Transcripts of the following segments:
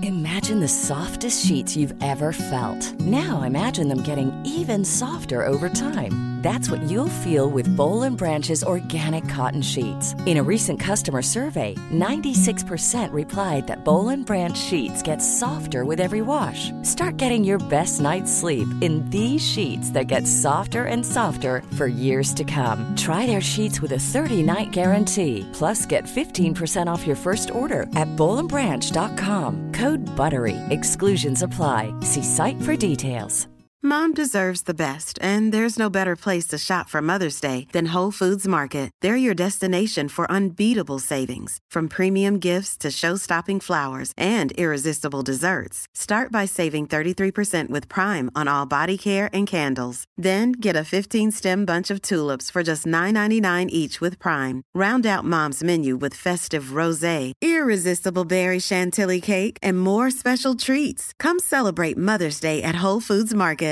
Imagine the softest sheets you've ever felt. Now imagine them getting even softer over time. That's what you'll feel with Boll and Branch's organic cotton sheets. In a recent customer survey, 96% replied that Boll and Branch sheets get softer with every wash. Start getting your best night's sleep in these sheets that get softer and softer for years to come. Try their sheets with a 30-night guarantee. Plus, get 15% off your first order at bollandbranch.com. Code BUTTERY. Exclusions apply. See site for details. Mom deserves the best, and there's no better place to shop for Mother's Day than Whole Foods Market. They're your destination for unbeatable savings, from premium gifts to show-stopping flowers and irresistible desserts. Start by saving 33% with Prime on all body care and candles. Then get a 15-stem bunch of tulips for just $9.99 each with Prime. Round out Mom's menu with festive rosé, irresistible berry chantilly cake, and more special treats. Come celebrate Mother's Day at Whole Foods Market.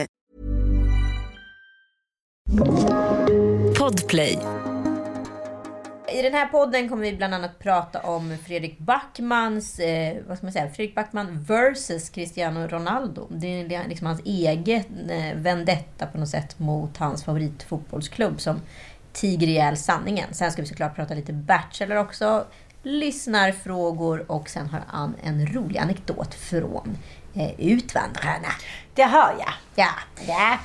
Podplay. I den här podden kommer vi bland annat prata om Fredrik Backmans Fredrik Backman versus Cristiano Ronaldo. Det är liksom hans eget vendetta på något sätt mot hans favoritfotbollsklubb som tiger ihjäl sanningen. Sen ska vi såklart prata lite Bachelor också, lyssnarfrågor och sen har han en rolig anekdot från Utvandrarna. Det hör jag. Ja.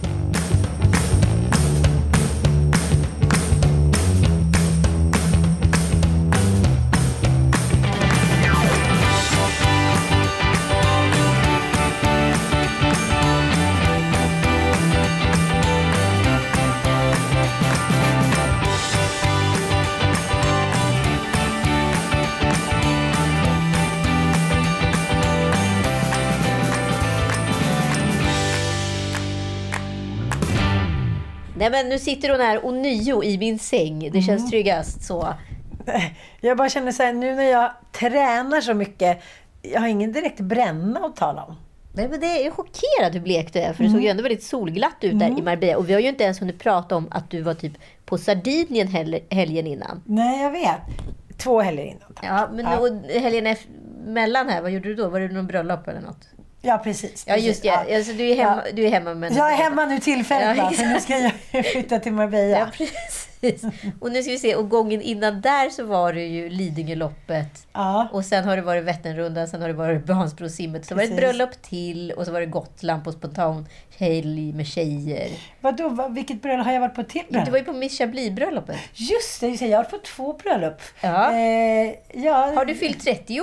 Nej, men nu sitter hon här och nio i min säng. Det känns tryggast så. Jag bara känner så här, nu när jag tränar så mycket, jag har ingen direkt bränna att tala om. Nej, men det är chockerad hur blek du är. För du såg ju ändå väldigt solglatt ut där i Marbella. Och vi har ju inte ens hunnit prata om att du var typ på Sardinien helgen innan. Nej, jag vet. 2 helger innan. Tack. Ja, men helgen mellan här, vad gjorde du då? Var det någon bröllop eller något? Ja, precis. Ja, just det. Ja. Alltså, du är hemma med... Jag är hemma nu tillfälligt, för nu ska jag flytta till Marbella. Ja, precis. Och nu ska vi se, och gången innan där så var det ju Lidingöloppet. Ja. Och sen har det varit Vätternrundan, sen har det varit Vansbrosimmet. Så var det ett bröllop till och så var det Gotland på spontan helg med tjejer. Vadå? Vilket bröllop har jag varit på till bröllop? Du var ju på Miss Chablis-bröllopet. Just det, jag har varit på 2 bröllop. Ja. Ja. Har du fyllt 30?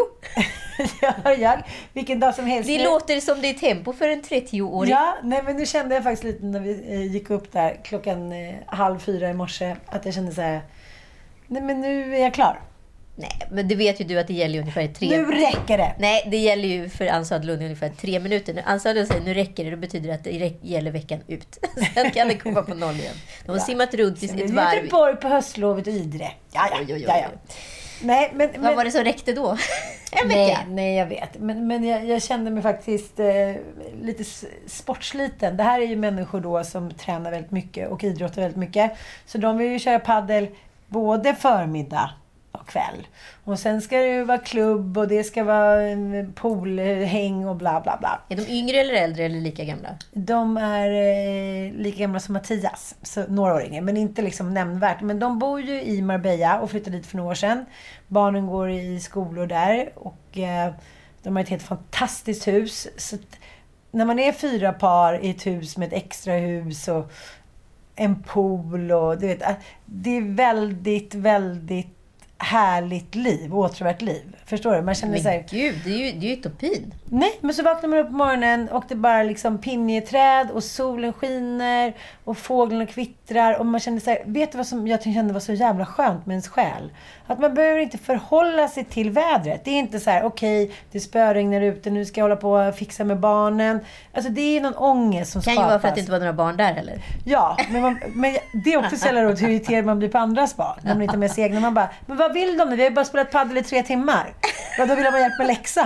Ja, vilken dag som helst. Det låter som det är tempo för en 30-åring. Ja, nej, men nu kände jag faktiskt lite när vi gick upp där klockan 3:30 i morse att jag kände så här, nej men nu är jag klar. Nej, men det vet ju du att det gäller ungefär 3. Nu räcker det! Nej, det gäller ju för Ann Söderlund ungefär 3 minuter. Nu Ann Söderlund säger nu räcker det, då betyder det att det gäller veckan ut. Sen kan det komma på 0 igen. De har simmat runt i ett varv. Göteborg på höstlovet och Idre. Ja. Nej, men vad var det som räckte då? En vecka? Nej, jag vet. Men jag kände mig faktiskt lite sportsliten. Det här är ju människor då som tränar väldigt mycket och idrottar väldigt mycket. Så de vill ju köra paddel både förmiddag och kväll. Och sen ska det ju vara klubb och det ska vara poolhäng och bla bla bla. Är de yngre eller äldre eller lika gamla? De är lika gamla som Mattias, så några år yngre, men inte liksom nämnvärt. Men de bor ju i Marbella och flyttade dit för några år sedan. Barnen går i skolor där och de har ett helt fantastiskt hus. Så när man är 4 par i ett hus med ett extra hus och en pool och du vet, det är väldigt, väldigt härligt liv, åtråvärt liv. Förstår du? Man känner men sig... gud, det är ju utopin. Nej, men så vaknar man upp på morgonen och det bara liksom pinjeträd och solen skiner och fåglarna kvittrar och man känner sig, vet du vad som jag kände var så jävla skönt med ens själ? Att man behöver inte förhålla sig till vädret. Det är inte så här, okej, det spöregnar ute, nu ska jag hålla på och fixa med barnen. Alltså det är någon ångest som skapas. Kan ju vara för att det inte var några barn där heller. Ja, men det är också så jävla roligt hur irriterad man blir på andras barn. När man inte är med sig egna. Man bara, men vad vill de nu? Vi har bara spelat paddel i 3 timmar. Ja, då vill de ha hjälp med läxan.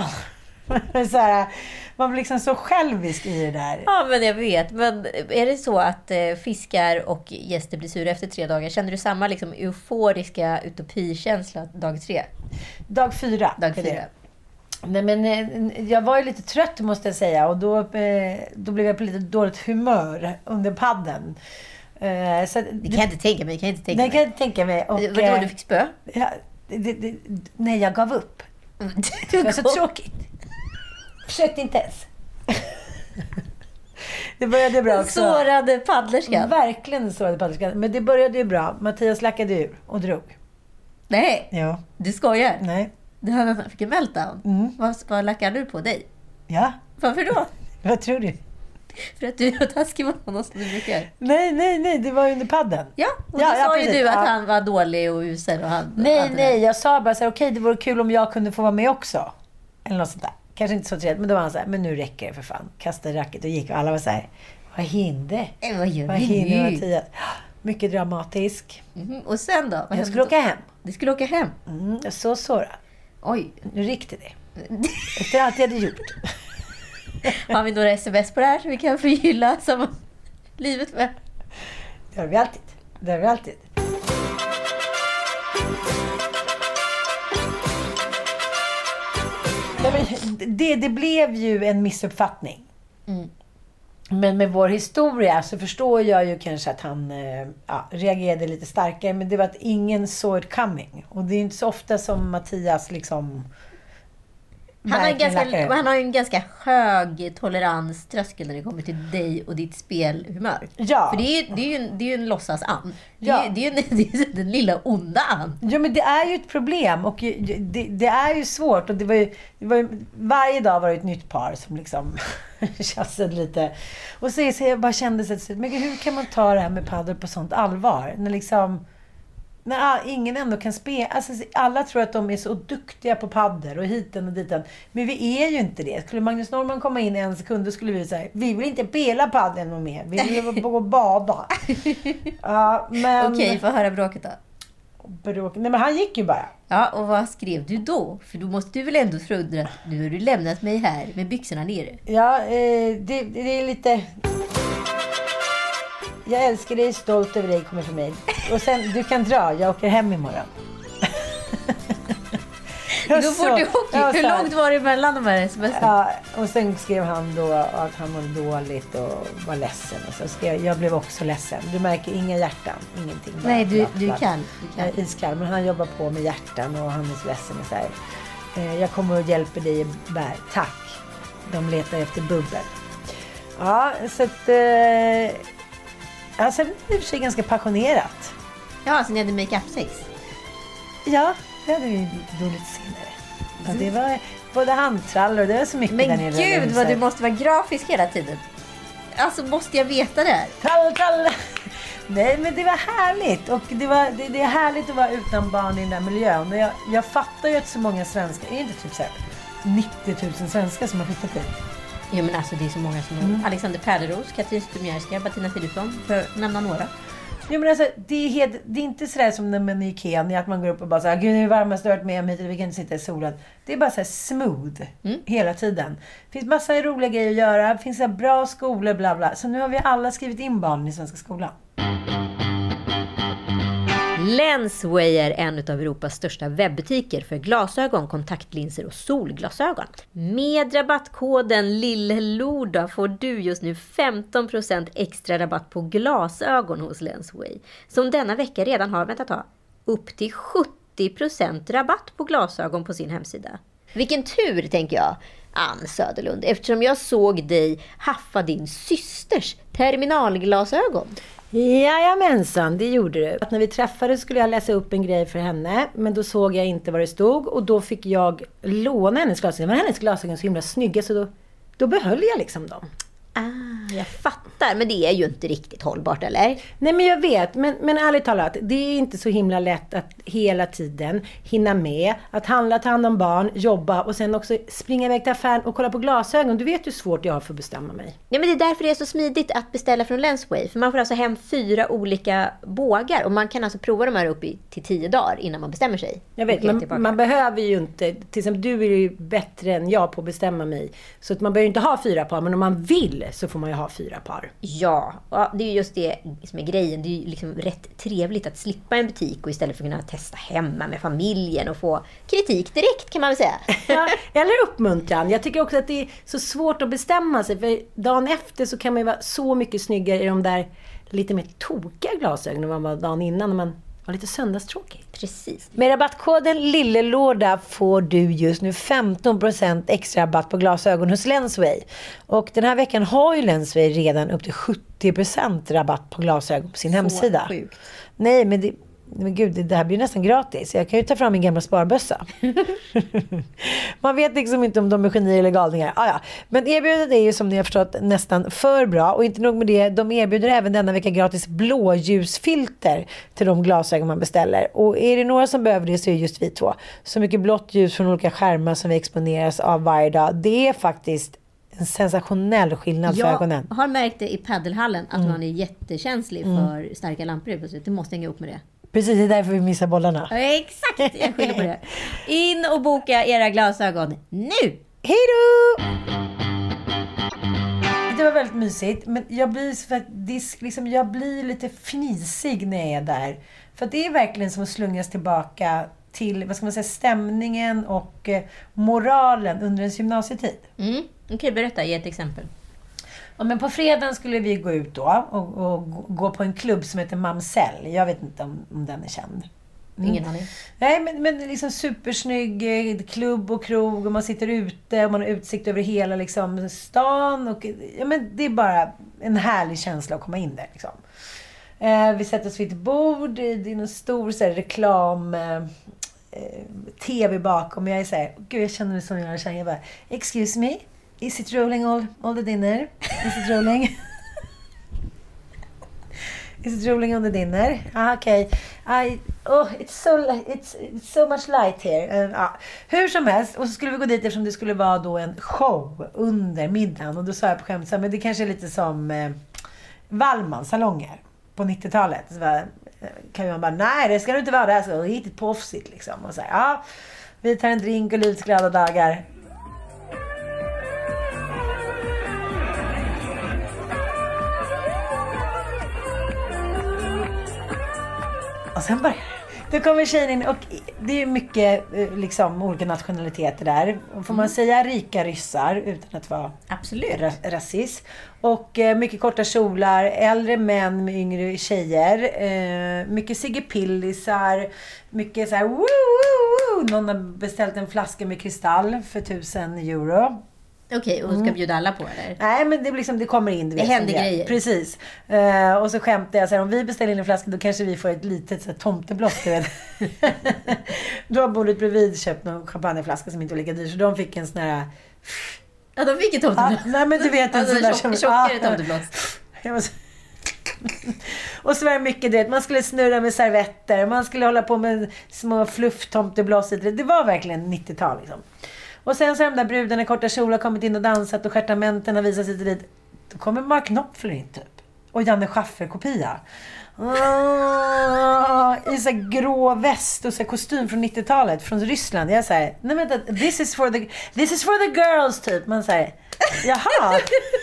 Så här, man blir liksom så självisk i det där. Ja, men jag vet. Men är det så att fiskar och gäster blir sura efter 3 dagar? Känner du samma liksom euforiska utopikänsla dag 3? Dag 4. Dag 4. Nej, men jag var ju lite trött måste jag säga. Och då blev jag på lite dåligt humör under padden. Så det kan jag inte tänka mig. Nej, kan jag inte tänka mig. Och, vadå, du fick spö? Ja, nej, jag gav upp. Det var så tråkigt. Försökte inte ens. Det började bra också. Sårade paddlerskan. Verkligen sårade paddlerskan. Men det började ju bra. Mattias lackade ur och drog. Nej, Ja. du skojar. Nej. Du fick en meltdown. Vad lackade du på dig? Ja. Varför då? Vad tror du? För att du är taskig mot honom som du brukar. Nej. Det var under padden. Ja, och då sa ju du att han var dålig och usel. Och Nej. Jag sa bara så här, okej, det vore kul om jag kunde få vara med också. Eller något sånt där. Kanske inte så trevligt, men då var han så här, men nu räcker det för fan. Kastade racket och gick och alla var så här, vad hände? Vad gör Vad hände Mattias? Mycket dramatisk. Och sen då? Jag skulle åka hem. Du skulle åka hem? Jag är så sårad. Oj. Nu räckte det. Efter allt jag hade gjort. Har vi några sms på det här så vi kan förgylla livet med? Det har vi alltid. Det blev ju en missuppfattning. Men med vår historia så förstår jag ju kanske att han reagerade lite starkare. Men det var att ingen saw it coming. Och det är inte så ofta som Mattias liksom... Han har ju en ganska hög toleranströskel när det kommer till dig och ditt spelhumör. Ja. För det är ju en låtsas-and. Det är ju den lilla onda and. Ja, men det är ju ett problem. Och det är ju svårt. Och det var ju, varje dag var det ett nytt par som liksom tjassade lite. Och så jag bara kände så men hur kan man ta det här med paddel på sånt allvar? När ingen ändå kan spela. Alltså, alla tror att de är så duktiga på paddel och hiten och diten. Men vi är ju inte det. Skulle Magnus Norman komma in en sekund, då skulle vi säga, vi vill inte spela paddel någon mer. Vi vill gå och bada. Okej, får höra bråket då. Nej, men han gick ju bara. Ja, och vad skrev du då? För då måste du väl ändå tro att nu har du lämnat mig här med byxorna nere. Ja, det är lite... Jag älskar dig, stolt över dig, kommer för mig. Och sen, du kan dra, jag åker hem imorgon. Då får du åka. Hur långt var det mellan de här sms? Ja, och sen skrev han då att han mådde dåligt och var ledsen. Och så skrev jag blev också ledsen. Du märker inga hjärtan, ingenting. Nej, du kan. Jag är iskall, men han jobbar på med hjärtan och han är så ledsen. Och så här. Jag kommer och hjälper dig i bär. Tack. De letar efter bubbel. Ja, så att... Alltså, det är för sig ganska passionerat. Ja, så ni hade make-up-sex? Ja, det hade vi då lite senare. Ja, det var både handtrall och det var så mycket där nere. Men gud, vad du måste vara grafisk hela tiden. Alltså, måste jag veta det här? Trall! Nej, men det var härligt. Och det är härligt att vara utan barn i den där miljön. Och jag fattar ju att så många svenskar, är inte typ så här 90 000 svenskar som har flyttat hit. Ja, men alltså det är så många som Alexander Pärleros, Katrin Stumjärska, Bettina Philipsson, för att nämna några. Ja, men alltså, det är inte sådär som när man är i Kenya, att man går upp och bara säger, gud, det är varmast jag har varit med om hit, vi kan inte sitta i solen. Det är bara så här smooth hela tiden. Det finns massa roliga grejer att göra, det finns så bra skolor, bla bla. Så nu har vi alla skrivit in barnen i svenska skolan. Lensway är en av Europas största webbutiker för glasögon, kontaktlinser och solglasögon. Med rabattkoden LILLORDA får du just nu 15% extra rabatt på glasögon hos Lensway. Som denna vecka redan har, upp till 70% rabatt på glasögon på sin hemsida. Vilken tur, tänker jag, Ann Söderlund, eftersom jag såg dig haffa din systers terminalglasögon. Jajamensan, det gjorde du. Att när vi träffades skulle jag läsa upp en grej för henne, men då såg jag inte vad det stod och då fick jag låna hennes glasögon. Men hennes glasögon så himla snygga, så då behöll jag liksom dem. Jag fattar, men det är ju inte riktigt hållbart, eller? Nej, men jag vet, men ärligt talat, det är inte så himla lätt att hela tiden hinna med att handla, ta hand om barn, jobba och sen också springa iväg till affären och kolla på glasögon. Du vet hur svårt jag har för att bestämma mig. Ja, men det är därför det är så smidigt att beställa från Lensway, för man får alltså hem 4 olika bågar och man kan alltså prova de här upp till 10 dagar innan man bestämmer sig. Jag vet, men man behöver ju inte, till exempel du är ju bättre än jag på att bestämma mig, så att man behöver inte ha 4 par, men om man vill till så får man ju ha 4 par. Ja, det är ju just det som är grejen. Det är ju liksom rätt trevligt att slippa en butik och istället för att kunna testa hemma med familjen och få kritik direkt, kan man väl säga. Ja, eller uppmuntran. Jag tycker också att det är så svårt att bestämma sig, för dagen efter så kan man ju vara så mycket snyggare i de där lite mer tokiga glasögonen än vad man var dagen innan när man var lite söndagstråkig. Precis. Med rabattkoden LILLELÅRDA får du just nu 15% extra rabatt på glasögon hos Lensway. Och den här veckan har ju Lensway redan upp till 70% rabatt på glasögon på sin hemsida. Sjukt. Nej, men gud, det här blir nästan gratis. Jag kan ju ta fram min gamla sparbössa. Man vet liksom inte om de är genier eller galningar. Ja. Men erbjudandet är ju, som ni har förstått, nästan för bra. Och inte nog med det, de erbjuder även denna vecka gratis blåljusfilter till de glasögon man beställer. Och är det några som behöver det så är just vi två. Så mycket blått ljus från olika skärmar som vi exponeras av varje dag. Det är faktiskt en sensationell skillnad för ögonen. Jag har märkt det i paddelhallen att man är jättekänslig för starka lampor. Det måste hänga upp med det. Precis, det är därför vi missar bollarna. Ja, exakt, jag skyller på det. In och boka era glasögon nu! Hej då! Det var väldigt mysigt, men jag blir lite fnisig när jag är där. För det är verkligen som att slungas tillbaka till, vad ska man säga, stämningen och moralen under ens gymnasietid. Okej, berätta, ge ett exempel. Ja, men på fredagen skulle vi gå ut då och gå på en klubb som heter Mamsell. Jag vet inte om den är känd. Ingen aning. Nej, men liksom supersnygg klubb och krog och man sitter ute och man har utsikt över hela liksom stan och ja, men det är bara en härlig känsla att komma in där liksom. Vi sätter oss vid ett bord, det är en stor så här, reklam tv bakom. Jag är så här, gud, jag känner mig som jag känner. Jag bara, excuse me, is it rolling all the dinner? Is it rolling? Is it rolling on the dinner? Okay. It's so much light here. Hur som helst. Och så skulle vi gå dit eftersom det skulle vara då en show under middagen. Och då sa jag på skämt, men det kanske är lite som Wallmans salonger på 90-talet. Så kan man bara, nej det ska det inte vara. Det är så riktigt proffsigt liksom. Och så här, ja, vi tar en drink och livets glada dagar. Och sen bara, då kommer tjejen in och det är mycket liksom olika nationaliteter där. Får man säga rika ryssar utan att vara absolut rasist. Och mycket korta kjolar, äldre män med yngre tjejer. Mycket Sigge Pillisar, mycket så här woo, woo, woo. Någon har beställt en flaska med kristall för 1000 euro. Okej, och ska bjuda alla på eller? Nej, men det, liksom, det kommer in. Det händer grejer. Precis. Och så skämtar jag så här, om vi beställer in en flaska då kanske vi får ett litet så här, tomteblått. Då har bordet bredvid köpt någon champagneflaska som inte var lika dyr. Så de fick en sån här... Ja, de fick ett tomteblått. Nej, men du vet en sån där som... Tjockare tomteblått. Och så var det mycket det. Man skulle snurra med servetter. Man skulle hålla på med små flufftomteblås. Det var verkligen 90-tal liksom. Och sen så har de där brudarna i korta kjolar kommit in och dansat och stjärtamenterna visat sig dit. Då kommer Mark Knopfler in typ. Och Janne Schaffer-kopia. I så grå väst och så kostym från 90-talet från Ryssland. Jag säger, nej men this is for the girls typ. Man säger, jaha.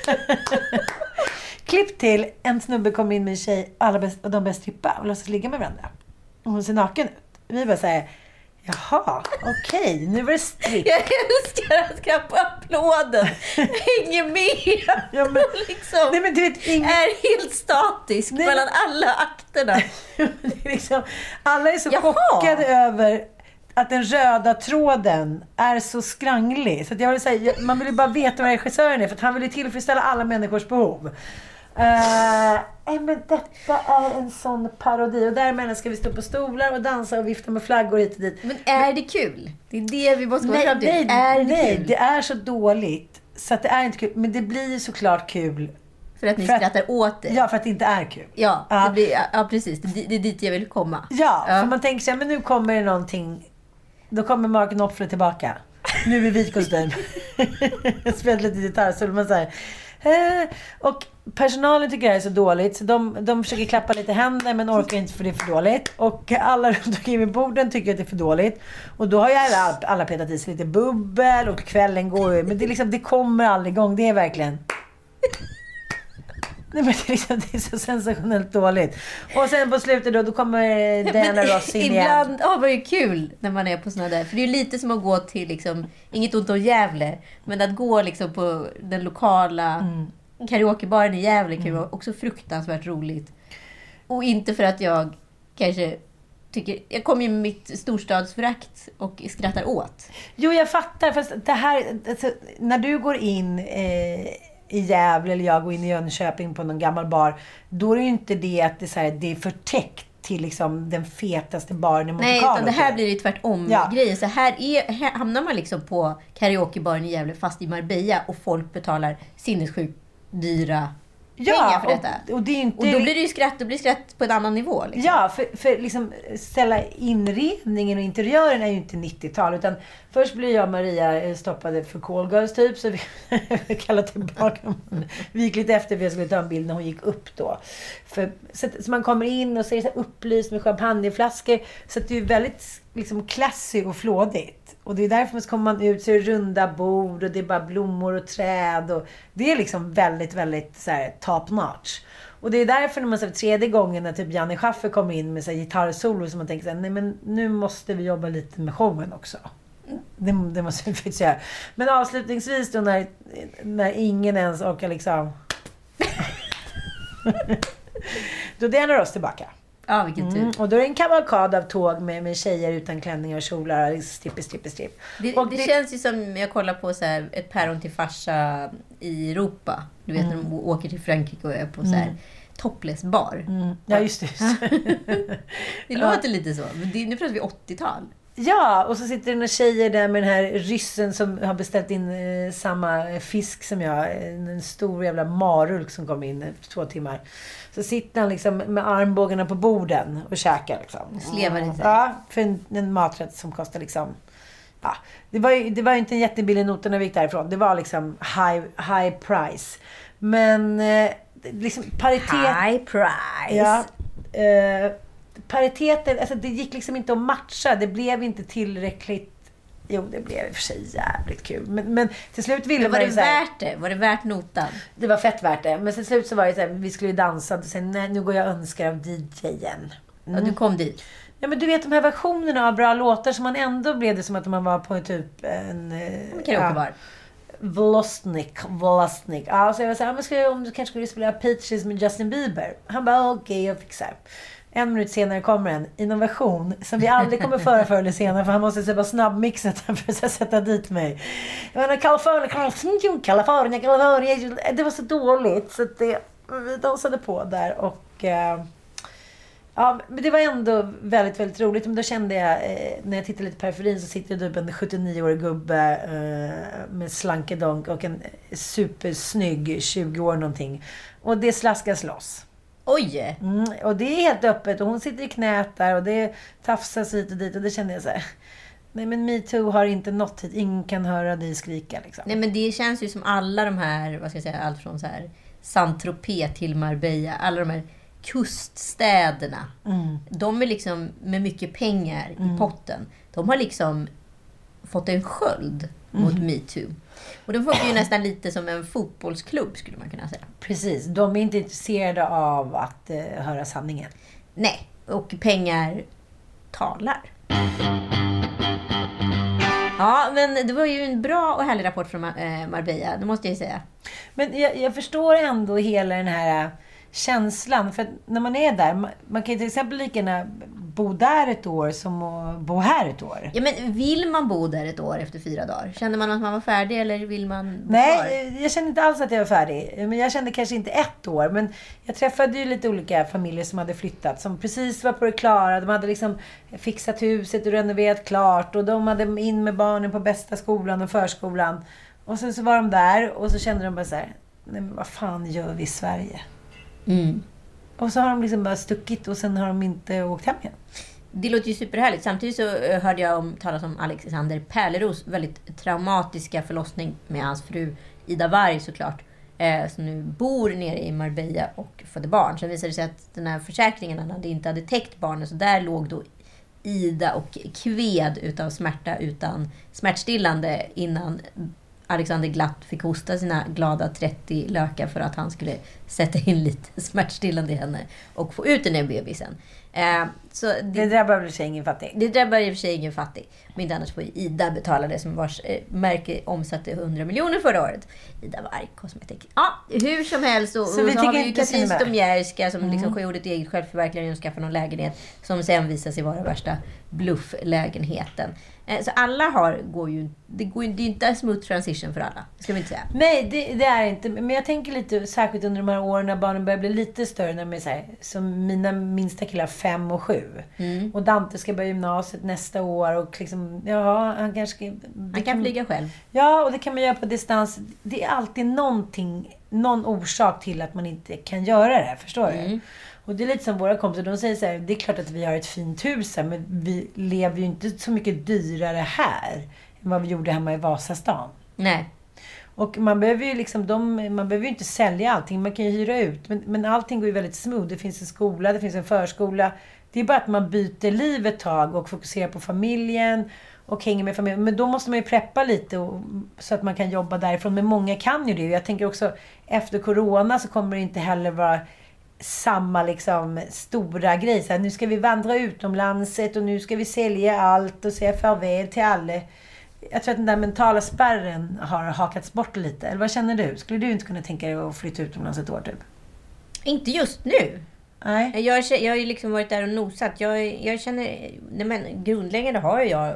Klipp till en snubbe kommer in med en tjej och de börjar strippa och låtsas ligga med varandra. Och hon ser naken ut. Vi bara säger, jaha, okej, nu var det strikt. Jag älskar att knappa applåden. Hänger med. Ja, men, liksom, nej, men du vet, är helt statisk mellan alla akterna. Det är liksom, alla är så chockade över att den röda tråden är så skranglig. Så att jag vill säga, man vill ju bara veta vad regissören är, för att han vill ju tillfredsställa alla människors behov. Men detta är en sån parodi. Och däremellan ska vi stå på stolar och dansa och vifta med flaggor hit och dit. Men är det kul? Det är det vi måste komma fram till. Nej, det är så dåligt så att det är inte kul. Men det blir såklart kul. För att ni skrattar åt det. Ja, för att det inte är kul. Ja, det blir, ja precis. Det är dit jag vill komma. Ja, för man tänker sig, men nu kommer det någonting. Då kommer Mark Knopfler tillbaka. Nu är vit kostym. Spelar lite gitarr så man säger. Och personalen tycker det är så dåligt så de försöker klappa lite händer men orkar inte för det är för dåligt. Och alla runt omkring vid borden tycker att det är för dåligt. Och då har ju alla petat i sig lite bubbel och kvällen går ju. Men det, liksom, det kommer aldrig igång. Det är verkligen... Nej, men det är så sensationellt dåligt. Och sen på slutet då kommer Diana Ross in igen. Ibland var det ju kul när man är på såna där. För det är ju lite som att gå till, liksom, inget ont om Gävle, men att gå liksom på den lokala karaokebaren i Gävle kan ju vara också fruktansvärt roligt. Och inte för att jag kanske tycker... Jag kommer ju med mitt storstadsförakt och skrattar åt. Jo, jag fattar. Fast det här... Alltså, när du går in i Gävle eller jag går in i Jönköping på någon gammal bar, då är det ju inte det att det är, så här, det är förtäckt till liksom den fetaste baren i Monte Carlo. Nej, utan det här blir ju tvärtom grejer. Så här hamnar man liksom på karaokebaren i Gävle fast i Marbella och folk betalar sinnessjukt dyra pengar för detta. Och det är inte... och då blir det ju skratt på en annan nivå. Liksom. Ja, för liksom ställa inredningen och interiören är ju inte 90-tal. Utan först blir jag och Maria stoppade för call girls typ. Så vi kallade tillbaka. Vi gick lite efter för jag skulle ta en bild när hon gick upp då. Så man kommer in och ser så upplyst med champagneflaskor. Så det är ju väldigt liksom classy och flådigt. Och det är därför man kommer man ut så är det runda bord och det är bara blommor och träd. Och det är liksom väldigt, väldigt så här, top notch. Och det är därför när man ser tredje gången när typ Janne Schaffer kommer in med så här gitarrsolo som man tänker så här, nej men nu måste vi jobba lite med showen också. Det måste vi faktiskt göra. Men avslutningsvis då när ingen ens orkar liksom då är Diana Ross tillbaka. Ja, vilken tur. Och då är det en kavalkad av tåg med tjejer utan klänningar och kjolar och stripp. Det känns ju som jag kollar på så här, ett päron till farsa i Europa. Du vet när de åker till Frankrike och är på så här topless bar. Ja, just det. Det låter lite så. Men nu pratar vi 80-tal. Ja, och så sitter det några tjejer där med den här ryssen som har beställt in samma fisk som jag. En stor jävla marulk som kom in efter 2 timmar. Så sitter han liksom med armbågarna på borden och käkar liksom. Slevar lite. Ja, för en maträtt som kostar liksom... Ja, det var inte en jättebillig nota när vi gick därifrån. Det var liksom high price. Men liksom paritet... High price. Ja, pariteten, alltså det gick liksom inte att matcha. Det blev inte tillräckligt. Jo, det blev i och för sig jävligt kul. Men till slut ville man ju så här, värt det? Var det värt notan? Det var fett värt det. Men till slut så var det så här, vi skulle ju dansa och sen nej, nu går jag och önskar av DJ:en. Ja, du kom dit. Ja, men du vet de här versionerna av bra låtar som man ändå blev det som att man var på typ en karaokebar. Vlosnik. Ja, så jag var så här, om du kanske skulle spela Peaches med Justin Bieber. Han bara, okej, jag fixar. 1 minut senare kommer en innovation som vi aldrig kommer föra förr eller senare, för han måste se bara snabbmixet för att sätta dit mig. Jag menar, California. Det var så dåligt så att vi dansade på där och ja, men det var ändå väldigt, väldigt roligt. Men då kände jag, när jag tittade lite på periferin så sitter det typ en 79-årig gubbe med slankedonk och en supersnygg 20 år någonting. Och det slaskas loss. Oj! Och det är helt öppet och hon sitter i knät där och det tafsas hit och dit och det kände jag så här. Nej, men MeToo har inte nått hit. Ingen kan höra dig skrika liksom. Nej, men det känns ju som alla de här, vad ska jag säga, allt från så här Saint-Tropez till Marbella, alla de här kuststäderna. De är liksom med mycket pengar i potten. De har liksom fått en sköld mot MeToo. Och de funkar ju nästan lite som en fotbollsklubb, skulle man kunna säga. Precis, de är inte intresserade av att höra sanningen. Nej, och pengar talar. Ja, men det var ju en bra och härlig rapport från Marbella, det måste jag ju säga. Men jag förstår ändå hela den här känslan. För när man är där, man kan ju till exempel lika gärna bo där ett år som att bo här ett år. Ja, men vill man bo där ett år efter 4 dagar? Kände man att man var färdig eller vill man bo Nej, kvar? jag kände inte alls att jag var färdig. Men jag kände kanske inte 1 år. Men jag träffade ju lite olika familjer som hade flyttat. Som precis var på det klara. De hade liksom fixat huset och renoverat klart. Och de hade in med barnen på bästa skolan och förskolan. Och sen så var de där och så kände de bara så här: nej, men vad fan gör vi i Sverige? Och så har de liksom bara stuckit och sen har de inte åkt hem igen. Det låter ju superhärligt. Samtidigt så hörde jag talas om Alexander Pärleros väldigt traumatiska förlossning med hans fru Ida Warg såklart. Som nu bor nere i Marbella och födde barn. Sen visade det sig att den här försäkringen inte hade täckt barnen. Så där låg då Ida och kved utav smärta utan smärtstillande innan Alexander Glatt fick hosta sina glada 30 lökar för att han skulle sätta in lite smärtstillande i henne och få ut den här bebisen. Så det drabbar väl sig ingen fattig? Det drabbar i och för sig ingen fattig. Men inte annars får Ida betala det, som vars märke omsatte 100 miljoner förra året. Ida var kosmetik. Ja, hur som helst. Så vi har vi ju Katrin Stomierska som liksom gjorde ett eget självförverkligande och skaffade någon lägenhet som sen visar sig vara värsta blufflägenheten. Så alla går ju... Det är inte en smooth transition för alla. Ska vi inte säga. Nej, det är inte. Men jag tänker lite, särskilt under de här åren när barnen börjar bli lite större. När de är så här, som mina minsta killar 5 och 7. Och Dante ska börja gymnasiet nästa år. Och liksom, ja, han kanske ska... Han kan flyga själv. Ja, och det kan man göra på distans. Det är alltid någon orsak till att man inte kan göra det. Förstår du? Och det är lite som våra kompisar. De säger så här, det är klart att vi har ett fint hus här, men vi lever ju inte så mycket dyrare här än vad vi gjorde hemma i Vasastan. Nej. Och man behöver ju liksom, man behöver ju inte sälja allting. Man kan ju hyra ut. Men allting går ju väldigt smooth. Det finns en skola, det finns en förskola. Det är bara att man byter liv ett tag och fokuserar på familjen och hänger med familjen. Men då måste man ju preppa lite så att man kan jobba därifrån. Men många kan ju det. Jag tänker också, efter corona så kommer det inte heller vara samma liksom stora grej. Så här, nu ska vi vandra utomlandet och nu ska vi sälja allt och säga farväl till alla. Jag tror att den där mentala spärren har hakats bort lite. Eller vad känner du? Skulle du inte kunna tänka dig att flytta utomlands ett år typ? Inte just nu. Nej. Jag har ju liksom varit där och nosat. Jag känner... Nej, men grundläggande har jag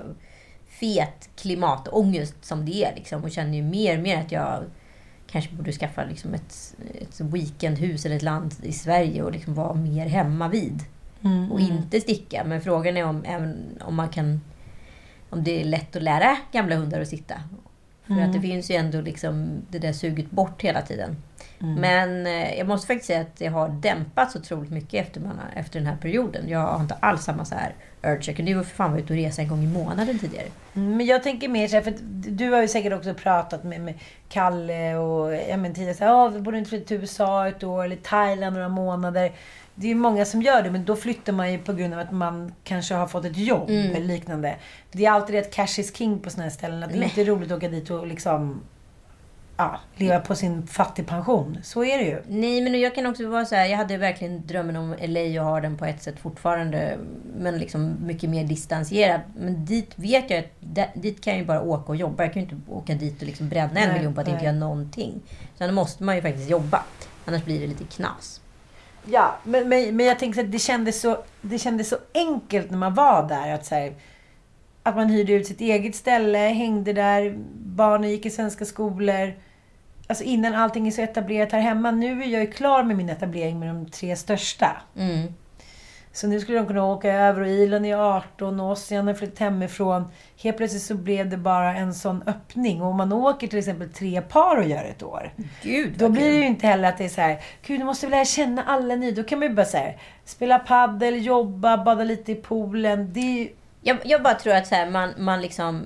fet klimatångest som det är. Liksom, och känner ju mer och mer att jag kanske borde skaffa liksom ett weekendhus eller ett land i Sverige och liksom vara mer hemma vid. Och inte sticka. Men frågan är om man kan... Om det är lätt att lära gamla hundar att sitta. För att det finns ju ändå liksom det där suget bort hela tiden. Men jag måste faktiskt säga att det har dämpats otroligt mycket efter den här perioden. Jag har inte alls samma så här urge. Jag kunde ju för fan vara ute och resa en gång i månaden tidigare. Men jag tänker mer så här, för att du har ju säkert också pratat med Kalle och tidigare så här, vi borde inte flytta till USA ett år eller Thailand några månader. Det är ju många som gör det, men då flyttar man ju på grund av att man kanske har fått ett jobb eller liknande. Det är alltid att cash is king på såna här ställen. Att det är inte roligt att åka dit och liksom leva på sin fattigpension. Så är det ju. Nej, men jag kan också vara så här, jag hade verkligen drömmen om LA och har den på ett sätt fortfarande, men liksom mycket mer distanserad. Men dit vet jag att dit kan jag ju bara åka och jobba. Jag kan ju inte åka dit och liksom bränna 1 miljon på att inte göra någonting. Så då måste man ju faktiskt jobba. Annars blir det lite knas. Ja, men jag tänker att det kändes så enkelt när man var där att så här, att man hyrde ut sitt eget ställe, hängde där, barnen gick i svenska skolor. Alltså innan allting är så etablerat här hemma. Nu är jag ju klar med min etablering med de 3 största. Så nu skulle de kunna åka över och Ilan är 18 och Ossian har flyttat hemifrån. Helt plötsligt så blev det bara en sån öppning. Och om man åker till exempel 3 par och gör ett år. Gud, då blir det ju inte heller att det är så här, gud, du måste väl lära känna alla ni. Då kan man ju bara så här, spela paddel, jobba, bada lite i poolen. Det är ju... jag bara tror att så här, man liksom...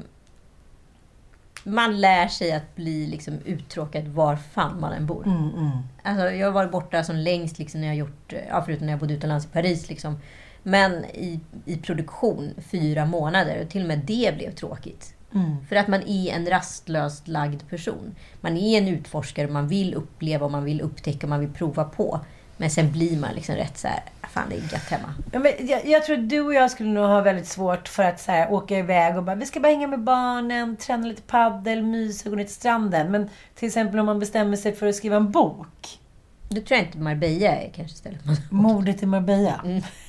Man lär sig att bli liksom uttråkad var fan man än bor. Alltså, jag har varit borta som längst liksom, när jag gjort, förutom när jag bodde utomlands i Paris. Liksom. Men i produktion 4 månader. Och till och med det blev tråkigt. För att man är en rastlöst lagd person. Man är en utforskare. Man vill uppleva och man vill upptäcka och man vill prova på. Men sen blir man liksom rätt så här, fan det är gött hemma. Ja, men jag tror att du och jag skulle nog ha väldigt svårt för att så här, åka iväg och bara, vi ska bara hänga med barnen, träna lite paddel, mysa, gå ner till stranden. Men till exempel om man bestämmer sig för att skriva en bok. Då tror jag inte Marbella är kanske istället. Mordet i Marbella.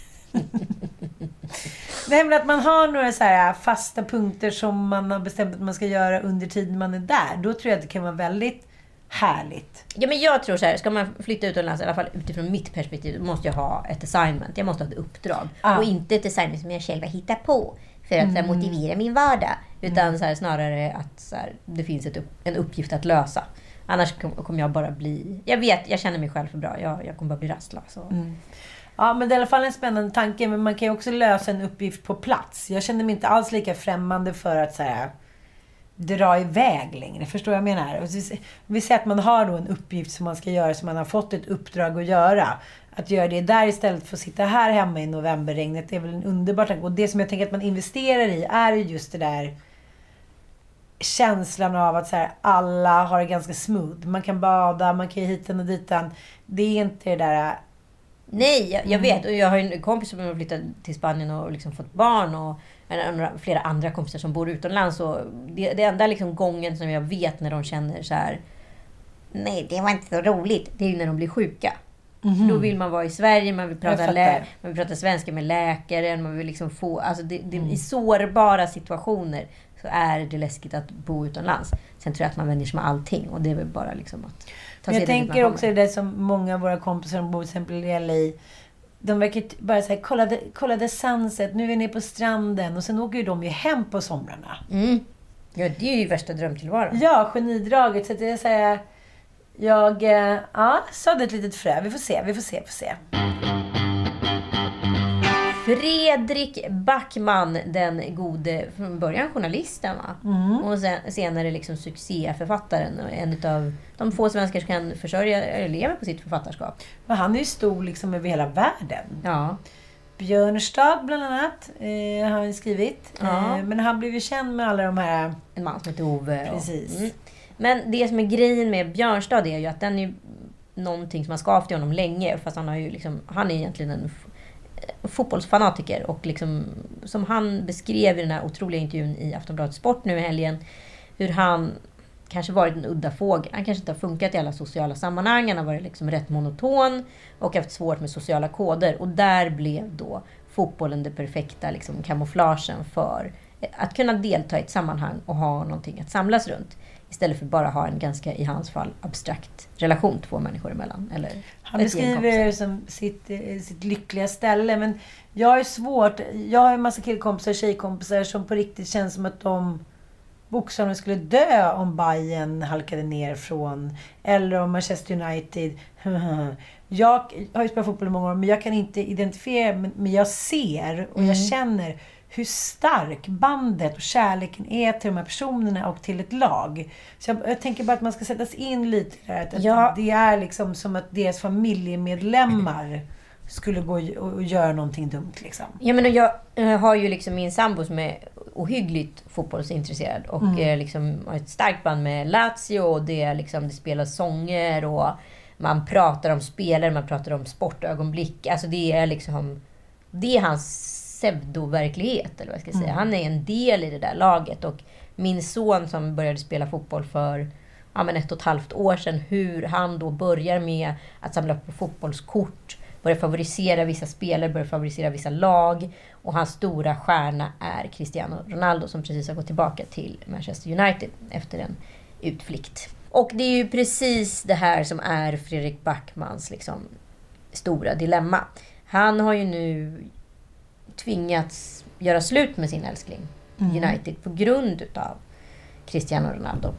Nej, men att man har några så här fasta punkter som man har bestämt att man ska göra under tiden man är där. Då tror jag att det kan vara väldigt härligt. Ja, men jag tror så här, ska man flytta utomlands, i alla fall utifrån mitt perspektiv, måste jag ha ett assignment. Jag måste ha ett uppdrag. Och inte ett assignment som jag själv hittar på för att så här, motivera min vardag. Utan så här, snarare att så här, det finns en uppgift att lösa. Annars kommer jag bara bli... Jag känner mig själv för bra. Jag kommer bara bli rastlös. Ja, men det är i alla fall en spännande tanke. Men man kan ju också lösa en uppgift på plats. Jag känner mig inte alls lika främmande för att så här, dra iväg längre. Förstår jag menar? Vi säger att man har då en uppgift som man ska göra, som man har fått ett uppdrag att göra. Att göra det där istället för att sitta här hemma i novemberregnet, det är väl en underbar tanke. Och det som jag tänker att man investerar i är just det där känslan av att så här, alla har det ganska smooth. Man kan bada, man kan ju hitan och ditan. Det är inte det där... Nej, jag vet. Och jag har en kompis som har flyttat till Spanien och liksom fått barn. Och flera andra kompisar som bor utomlands. Och det enda liksom gången som jag vet när de känner så här... Nej, det var inte så roligt. Det är ju när de blir sjuka. Då vill man vara i Sverige, man vill prata svenska med läkaren, man vill liksom få... Alltså i sårbara situationer så är det läskigt att bo utomlands. Sen tror jag att man vänjer sig med allting. Och det är väl bara liksom att... Men jag tänker också det som många av våra kompisar som bor till exempel i LA, de verkar bara säga kolla the sunset, nu är ni på stranden, och sen åker ju de hem på somrarna. Ja, det är ju värsta drömtillvaron. Ja, genidraget. Så att jag säger, jag sådde ett litet frö. Vi får se. Fredrik Backman, den gode, från början journalisten, va? Och senare liksom succéförfattaren. En av de få svenskar som kan försörja eller leva på sitt författarskap. Men han är ju stor liksom över hela världen. Ja. Björnstad bland annat har han skrivit. Ja. Men han blev ju känd med alla de här... En man som heter Ove. Precis. Men det som är grejen med Björnstad är ju att den är ju någonting som har skavt i honom länge. Fast han är egentligen en fotbollsfanatiker, och liksom, som han beskrev i den här otroliga intervjun i Aftonbladet Sport nu i helgen, hur han kanske varit en udda fågel. Han kanske inte har funkat i alla sociala sammanhang, han har varit liksom rätt monoton och haft svårt med sociala koder, och där blev då fotbollen det perfekta liksom kamouflagen för att kunna delta i ett sammanhang och ha någonting att samlas runt. Istället för bara ha en ganska, i hans fall, abstrakt relation två människor emellan. Eller han beskriver det som sitt lyckliga ställe. Men jag är svårt. Jag har en massa killkompisar och tjejkompisar som på riktigt känns som att de bokstavligen skulle dö om Bayern halkade ner från, eller om Manchester United. Jag har ju spelat fotboll i många år, men jag kan inte identifiera, men jag ser och jag känner hur stark bandet och kärleken är till de här personerna och till ett lag. Så jag tänker bara att man ska sättas in lite där. Att det är liksom som att deras familjemedlemmar skulle gå och göra någonting dumt liksom. Ja, men jag har ju liksom min sambo som är ohyggligt fotbollsintresserad och liksom har ett starkt band med Lazio, och det spelas sånger och man pratar om spelare, man pratar om sportögonblick. Alltså det är hans pseudoverklighet, eller vad jag ska säga. Han är en del i det där laget, och min son som började spela fotboll för 1,5 år sedan, hur han då börjar med att samla på fotbollskort, börjar favorisera vissa spelare, börjar favorisera vissa lag, och hans stora stjärna är Cristiano Ronaldo som precis har gått tillbaka till Manchester United efter en utflykt. Och det är ju precis det här som är Fredrik Backmans liksom stora dilemma. Han har ju nu tvingats göra slut med sin älskling United på grund utav Cristiano Ronaldo.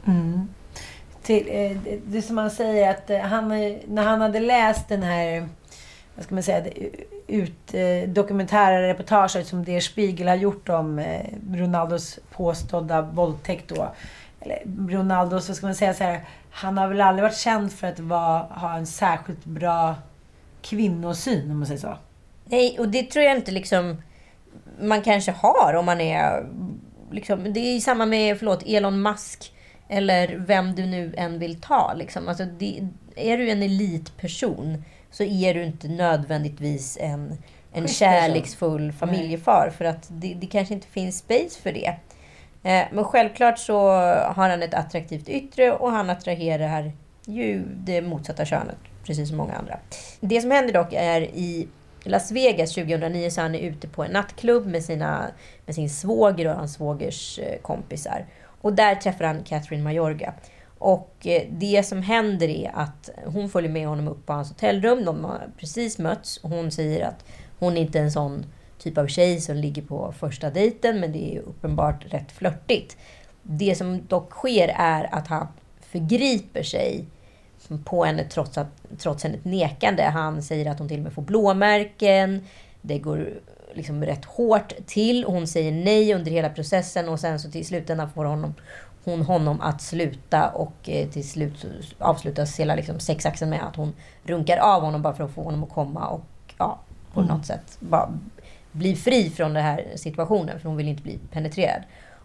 Det som man säger att när han hade läst den här, vad ska man säga, dokumentära reportaget som Der Spiegel har gjort om Ronaldos påstådda våldtäkt då, eller Ronaldos, så ska man säga så här, han har väl aldrig varit känd för att ha en särskilt bra kvinnosyn, om man säger så. Nej, och det tror jag inte liksom man kanske har om man är liksom, det är samma med Elon Musk eller vem du nu än vill ta liksom. Alltså är du en elitperson så är du inte nödvändigtvis en kärleksfull familjefar, för att det kanske inte finns space för det. Men självklart så har han ett attraktivt yttre, och han attraherar ju det motsatta könet precis som många andra. Det som händer dock är i Las Vegas 2009, så han är ute på en nattklubb med sin svåger och hans svågers kompisar. Och där träffar han Catherine Mayorga. Och det som händer är att hon följer med honom upp på hans hotellrum. De har precis mötts. Hon säger att hon inte är en sån typ av tjej som ligger på första dejten, men det är uppenbart rätt flörtigt. Det som dock sker är att han förgriper sig på henne trots hennes nekande. Han säger att hon till och med får blåmärken. Det går liksom rätt hårt till. Hon säger nej under hela processen, och sen så till slutändan får hon honom att sluta, och till slut så avslutas hela liksom sexaxeln med att hon runkar av honom bara för att få honom att komma och på något sätt bara bli fri från den här situationen, för hon vill inte bli penetrerad.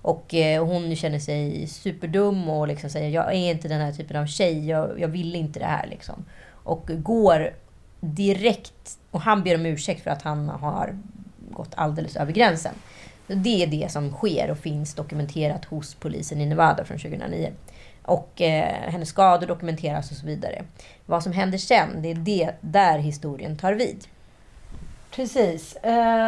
Och hon känner sig superdum och liksom säger jag är inte den här typen av tjej, jag vill inte det här liksom. Och går direkt, och han ber om ursäkt för att han har gått alldeles över gränsen. Det är det som sker och finns dokumenterat hos polisen i Nevada från 2009. Och hennes skador dokumenteras och så vidare. Vad som händer sen, det är det där historien tar vid. Precis.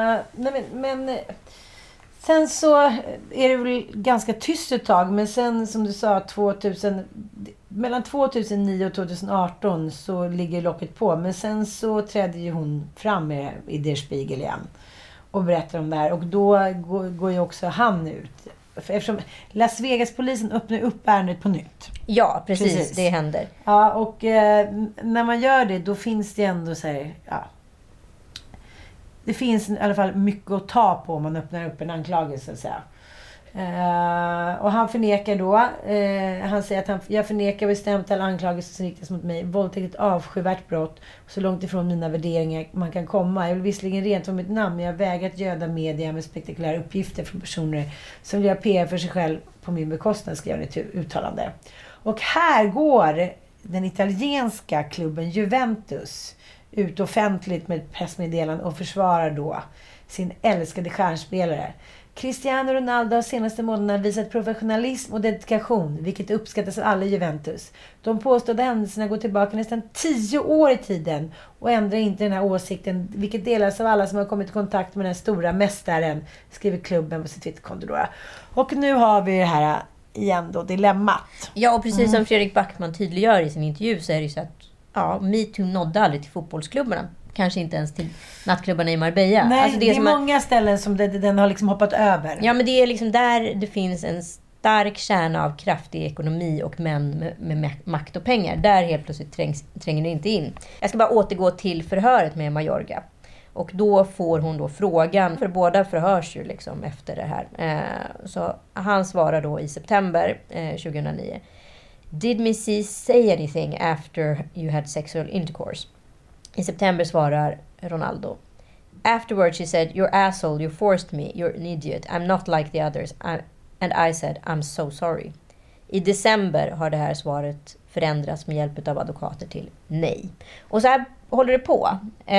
Men sen så är det väl ganska tyst ett tag. Men sen som du sa, mellan 2009 och 2018 så ligger locket på. Men sen så trädde ju hon fram i Der Spiegel igen och berättar om det här. Och då går ju också han ut. Eftersom Las Vegas-polisen öppnar upp ärendet på nytt. Ja, precis. Det händer. Ja, och när man gör det, då finns det ändå så här, ja. Det finns i alla fall mycket att ta på om man öppnar upp en anklagelse, så att säga. Och han förnekar då. Han säger att jag förnekar bestämt alla anklagelser som riktas mot mig. Våldtäkt är ett avskyvärt brott. Så långt ifrån mina värderingar man kan komma. Jag vill visserligen rent från mitt namn. Men jag vägrar att göda media med spektakulära uppgifter från personer som gör PR för sig själv på min bekostnad, skrev han i ett uttalande. Och här går den italienska klubben Juventus ut offentligt med ett pressmeddelande och försvarar då sin älskade stjärnspelare. Cristiano Ronaldo har senaste månaderna visat professionalism och dedikation, vilket uppskattas av alla i Juventus. De påstådda händelserna går tillbaka nästan 10 år i tiden och ändrar inte den här åsikten, vilket delas av alla som har kommit i kontakt med den stora mästaren, skriver klubben på sitt Twitterkonto då. Och nu har vi det här igen då, dilemmat. Ja, och precis som Fredrik Backman tydliggör i sin intervju så är det ju så att MeToo nådde aldrig till fotbollsklubbarna. Kanske inte ens till nattklubbarna i Marbella. Nej, alltså det är många ställen som den har liksom hoppat över. Ja, men det är liksom där det finns en stark kärna av kraftig ekonomi och män med makt och pengar. Där helt plötsligt tränger det inte in. Jag ska bara återgå till förhöret med Mayorga. Och då får hon då frågan, för båda förhörs ju liksom efter det här. Så han svarar då i september 2009. Did Missy say anything after you had sexual intercourse? I september svarar Ronaldo. Afterwards she said, you're asshole, you forced me, you're an idiot, I'm not like the others. And I said, I'm so sorry. I december har det här svaret förändrats med hjälp av advokater till nej. Och så här håller det på.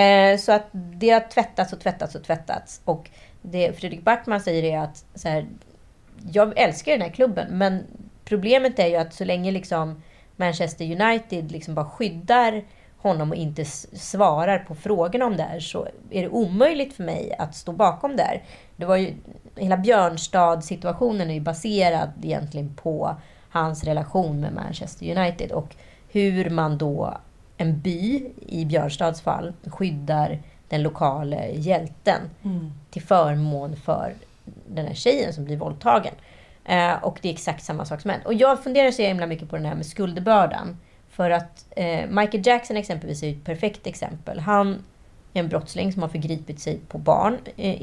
Så att det har tvättats. Och det Fredrik Backman säger är att så här, jag älskar den här klubben, men problemet är ju att så länge liksom Manchester United liksom bara skyddar honom och inte svarar på frågorna om det här, så är det omöjligt för mig att stå bakom det här. Det var ju, hela Björnstad-situationen är ju baserad egentligen på hans relation med Manchester United och hur man då, en by i Björnstads fall, skyddar den lokala hjälten till förmån för den här tjejen som blir våldtagen. Och det är exakt samma sak som hänt. Och jag funderar så himla mycket på den här med skuldbördan. För att Michael Jackson exempelvis är ett perfekt exempel. Han är en brottsling som har förgripit sig på barn.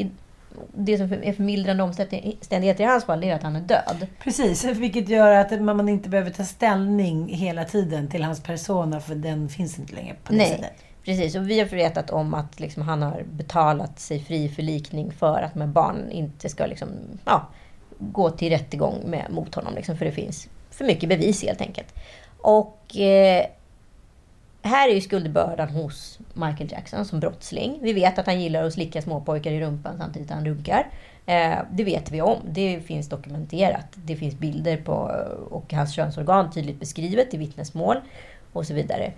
Det som är förmildrande omständigheter i hans fall är att han är död. Precis, vilket gör att man inte behöver ta ställning hela tiden till hans persona, för den finns inte längre på det sättet. Precis, och vi har vetat om att liksom, han har betalat sig fri förlikning för att med barn inte ska liksom, gå till rättegång mot honom. Liksom, för det finns för mycket bevis helt enkelt. Och här är ju skuldbördan hos Michael Jackson som brottsling. Vi vet att han gillar att slicka småpojkar i rumpan samtidigt som han runkar. Det vet vi om. Det finns dokumenterat. Det finns bilder på och hans könsorgan tydligt beskrivet i vittnesmål och så vidare.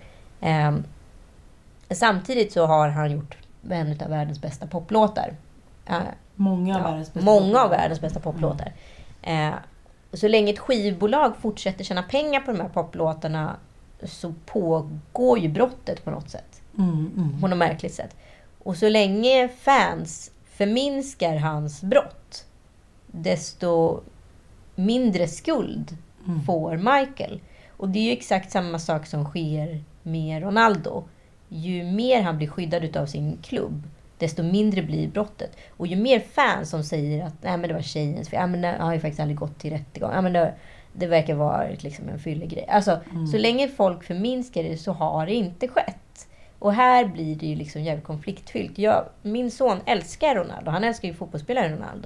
Samtidigt så har han gjort en av världens bästa poplåtar. Många av världens bästa poplåtar. Så länge ett skivbolag fortsätter tjäna pengar på de här poplåtarna så pågår ju brottet på något sätt. På något märkligt sätt. Och så länge fans förminskar hans brott, desto mindre skuld får Michael. Och det är ju exakt samma sak som sker med Ronaldo. Ju mer han blir skyddad av sin klubb, desto mindre blir brottet. Och ju mer fans som säger att nej, men det var tjejens fel, men det har ju faktiskt aldrig gått till rättegång, men det verkar vara liksom en fyllegrej. Alltså, så länge folk förminskar det så har det inte skett. Och här blir det ju liksom jävligt konfliktfyllt. Min son älskar Ronaldo. Han älskar ju fotbollsspelaren Ronaldo.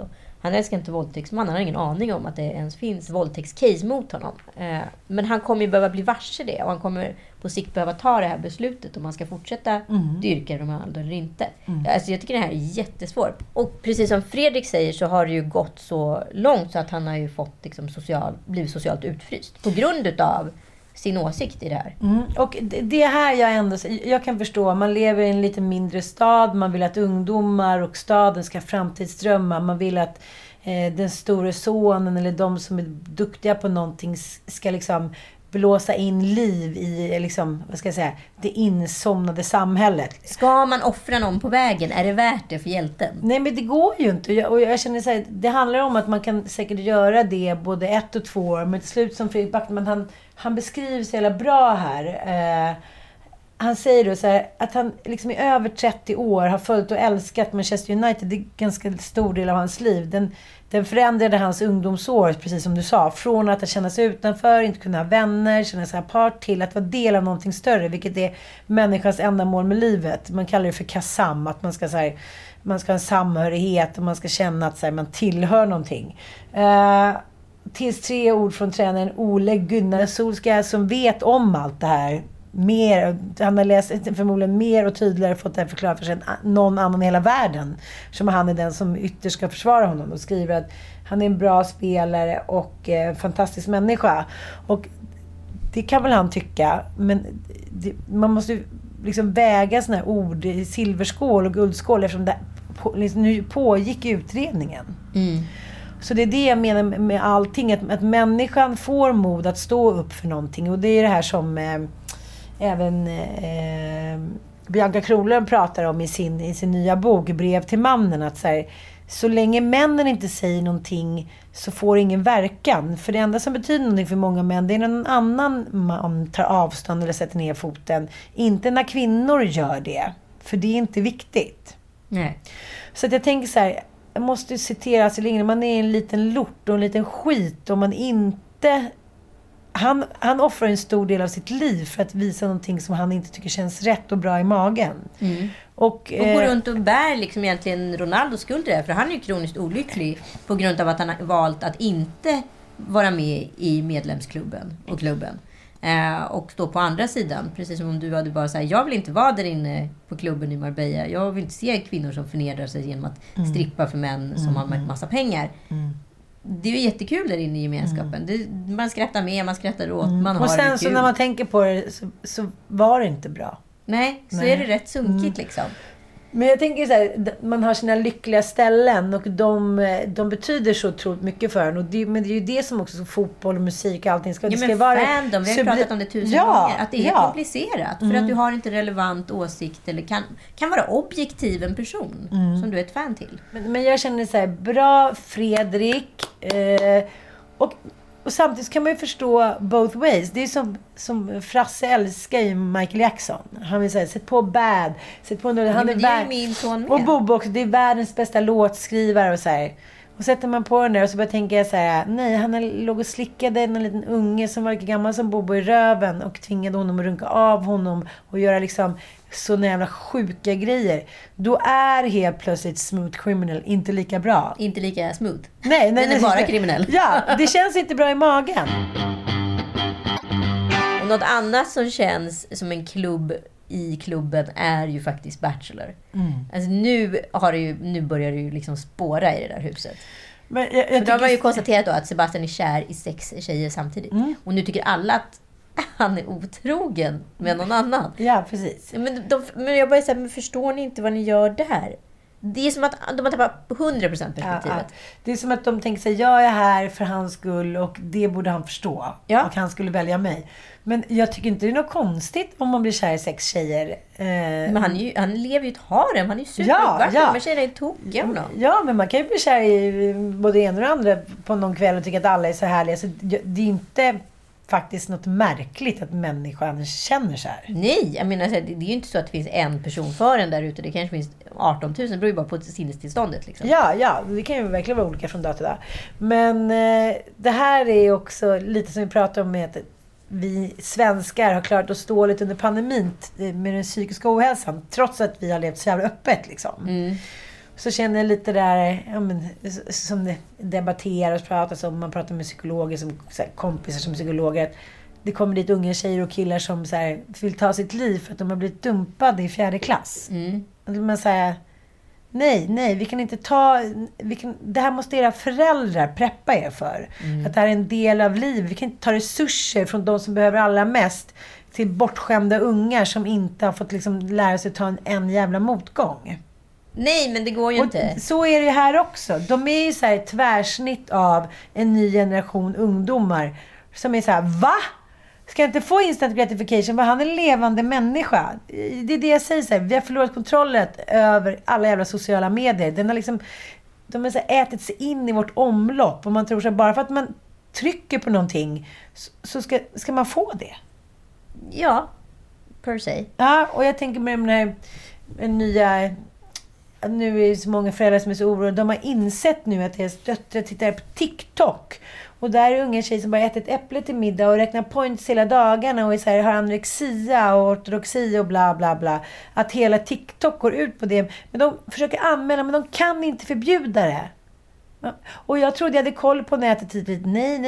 Han älskar inte våldtäktsman. Han har ingen aning om att det ens finns våldtäktscase mot honom. Men han kommer ju behöva bli varse det. Och han kommer på sikt behöva ta det här beslutet om han ska fortsätta dyrka Ronaldo eller inte. Alltså jag tycker det här är jättesvårt. Och precis som Fredrik säger så har det ju gått så långt så att han har ju fått liksom blivit socialt utfryst. På grund utav sin åsikt i det här. Och det här jag kan förstå. Man lever i en lite mindre stad. Man vill att ungdomar och staden ska framtidsdrömma. Man vill att den store sonen eller de som är duktiga på någonting ska liksom blåsa in liv i liksom, vad ska jag säga, det insomnade samhället. Ska man offra någon på vägen? Är det värt det för hjälten? Nej, men det går ju inte. Och jag känner så här, det handlar om att man kan säkert göra det både 1 och 2 år. Men till slut som Fredrik Backman, han beskriver så jävla bra här. Han säger då så här, att han liksom i över 30 år har följt och älskat Manchester United. Det är ganska stor del av hans liv. Den förändrade hans ungdomsår, precis som du sa. Från att känna sig utanför, inte kunna ha vänner, känna sig apart, till att vara del av någonting större. Vilket är människans ändamål med livet. Man kallar det för kasam. Att man ska ha en samhörighet och man ska känna att så här, man tillhör någonting. Tills 3 ord från tränaren Ole Gunnar Solskjaer som vet om allt det här. Han har läst förmodligen mer och tydligare fått det här förklarat för sig än någon annan i hela världen. Som han är den som ytterst ska försvara honom och skriver att han är en bra spelare och fantastisk människa. Och det kan väl han tycka, men man måste liksom väga såna här ord i silverskål och guldskål eftersom det liksom nu pågick utredningen. Så det är det jag menar med allting, att människan får mod att stå upp för någonting. Och det är det här som även Bianca Kronlund pratar om i sin nya bok Brev till mannen, att så länge männen inte säger någonting så får ingen verkan. För det enda som betyder någonting för många män, det är när någon annan man tar avstånd eller sätter ner foten. Inte när kvinnor gör det. För det är inte viktigt. Nej. Så att jag tänker så här, jag måste citera Astrid Lindgren, man är en liten lort och en liten skit om man inte... Han offrar en stor del av sitt liv för att visa någonting som han inte tycker känns rätt och bra i magen. Och går runt och bär liksom egentligen Ronaldos skuld där, för han är ju kroniskt olycklig på grund av att han har valt att inte vara med i medlemsklubben och klubben. Och stå på andra sidan, precis som om du hade bara sagt, jag vill inte vara där inne på klubben i Marbella. Jag vill inte se kvinnor som förnedrar sig genom att strippa för män som har massa pengar. Det är ju jättekul där inne i gemenskapen. Man skrattar med, man skrattar åt, man har och sen det så kul. när man tänker på det så var det inte bra. Nej, så är det rätt sunkigt liksom. Men jag tänker så här, man har sina lyckliga ställen och de betyder så otroligt mycket för en. Men det är ju det som också fotboll och musik och allting ska, Ja, det ska men vara. Fandom, vi har pratat om det 1000 gånger. Att det är komplicerat. För att du har inte relevant åsikt eller kan vara objektiv en person som du är ett fan till. Men jag känner så här, bra Fredrik. Och samtidigt kan man ju förstå both ways. Det är som Frasse älskar ju Michael Jackson. Han vill säga, sätt på Bad. Sätt på något. Han men det är ju min son med. Och Bobo också. Det är världens bästa låtskrivare och så här. Och sätter man på den där och så bara tänker jag så här, nej, han låg och slickade en liten unge som var lika gammal som Bobo i röven och tvingade honom att runka av honom och göra liksom såna jävla sjuka grejer. Då är helt plötsligt Smooth Criminal inte lika bra. Inte lika smooth. Nej, den är bara kriminell. Ja, det känns inte bra i magen. Och något annat som känns som en klubb i klubben är ju faktiskt Bachelor. Alltså nu börjar det ju liksom spåra i det där huset. Men För då har man ju konstaterat då att Sebastian är kär i 6 tjejer samtidigt. Och nu tycker alla att han är otrogen med någon annan. Ja, precis. Men jag bara säger, men förstår ni inte vad ni gör där? Det är som att de har tappat 100% perspektivet. Ja. Det är som att de tänker sig, jag är här för hans skull och det borde han förstå. Ja. Och han skulle välja mig. Men jag tycker inte det är något konstigt om man blir kär i 6 tjejer. Men han lever ju ett harem. Han är ju supervacker. Men tjejerna är tokiga honom. Ja, men man kan ju bli kär i både en och det andra på någon kväll och tycka att alla är så härliga. Så det är inte faktiskt något märkligt att människan känner så här. Nej, jag menar, det är ju inte så att det finns en person för en där ute. Det kanske finns 18 000. Det beror ju bara på sinnestillståndet. Liksom. Ja, det kan ju verkligen vara olika från dag till dag. Men det här är också lite som vi pratar om med att vi svenskar har klarat oss dåligt under pandemin med den psykiska ohälsan. Trots att vi har levt så jävla öppet. Liksom. Så känner jag lite där, ja, men, som det debatteras och pratas om, man pratar med psykologer, som så här, kompisar som psykologer, att det kommer dit unga tjejer och killar som så här, vill ta sitt liv för att de har blivit dumpade i 4:e klass. Man säger, nej, vi kan inte det här måste era föräldrar preppa er för. Att det här är en del av livet. Vi kan inte ta resurser från de som behöver allra mest till bortskämda ungar som inte har fått liksom lära sig ta en jävla motgång. Nej, men det går ju inte. Så är det här också. De är ju så här ett tvärsnitt av en ny generation ungdomar som är så här, va? Ska jag inte få instant gratification? Han är en levande människa. Det är det jag säger så här. Vi har förlorat kontrollen över alla jävla sociala medier. Den har liksom, de har så här ätit sig in i vårt omlopp. Och man tror så här, bara för att man trycker på någonting så ska man få det. Ja, per se. Ja, och jag tänker med den här nya... Nu är det så många föräldrar som är så oroliga. De har insett nu att deras döttrar tittar på TikTok. Och där är unga tjejer som bara äter ett äpple till middag och räknar points hela dagarna och är så här, har anorexia och ortodoxi och bla bla bla. Att hela TikTok går ut på det. Men de försöker anmäla, men de kan inte förbjuda det. Och jag trodde jag hade koll på nätet tidigt. Nej,